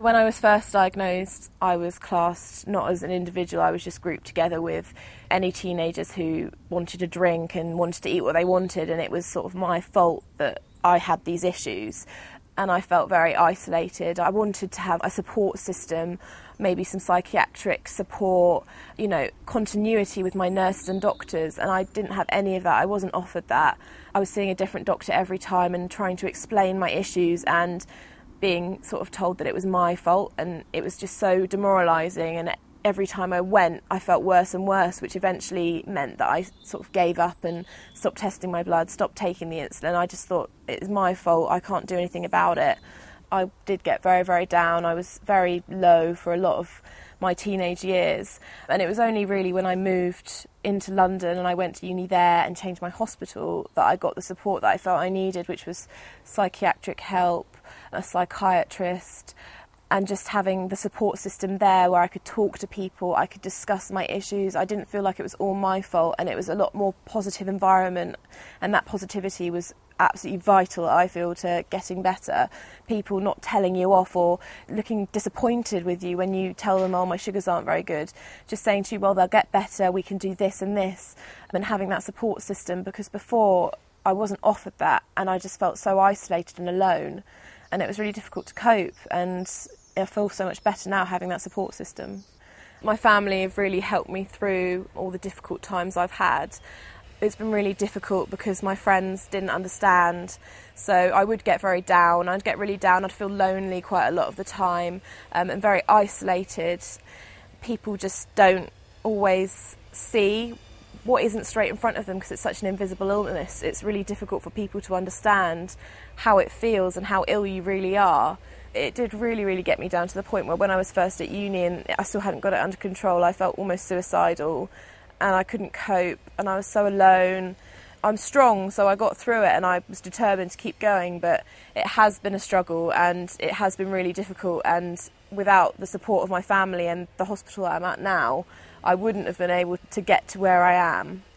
When I was first diagnosed, I was classed not as an individual, I was just grouped together with any teenagers who wanted to drink and wanted to eat what they wanted, and it was sort of my fault that I had these issues. And I felt very isolated. I wanted to have a support system, maybe some psychiatric support, continuity with my nurses and doctors, and I didn't have any of that. I wasn't offered that. I was seeing a different doctor every time and trying to explain my issues and being sort of told that it was my fault, and it was just so demoralising, and every time I went I felt worse and worse, which eventually meant that I sort of gave up and stopped testing my blood, stopped taking the insulin. I just thought, it's my fault, I can't do anything about it. I did get very, very down. I was very low for a lot of my teenage years, and it was only really when I moved into London and I went to uni there and changed my hospital that I got the support that I felt I needed, which was psychiatric help, a psychiatrist, and just having the support system there where I could talk to people, I could discuss my issues. I didn't feel like it was all my fault, and it was a lot more positive environment, and that positivity was absolutely vital, I feel, to getting better. People not telling you off or looking disappointed with you when you tell them, oh, my sugars aren't very good, just saying to you, well, they'll get better, we can do this and this, and having that support system, because before I wasn't offered that, and I just felt so isolated and alone, and it was really difficult to cope, and I feel so much better now having that support system. My family have really helped me through all the difficult times I've had. It's been really difficult because my friends didn't understand, so I would get very down. I'd get really down, I'd feel lonely quite a lot of the time, and very isolated. People just don't always see what isn't straight in front of them because it's such an invisible illness. It's really difficult for people to understand how it feels and how ill you really are. It did really, really get me down to the point where when I was first at uni and I still hadn't got it under control, I felt almost suicidal and I couldn't cope and I was so alone. I'm strong, so I got through it and I was determined to keep going, but it has been a struggle and it has been really difficult, and without the support of my family and the hospital I'm at now, I wouldn't have been able to get to where I am.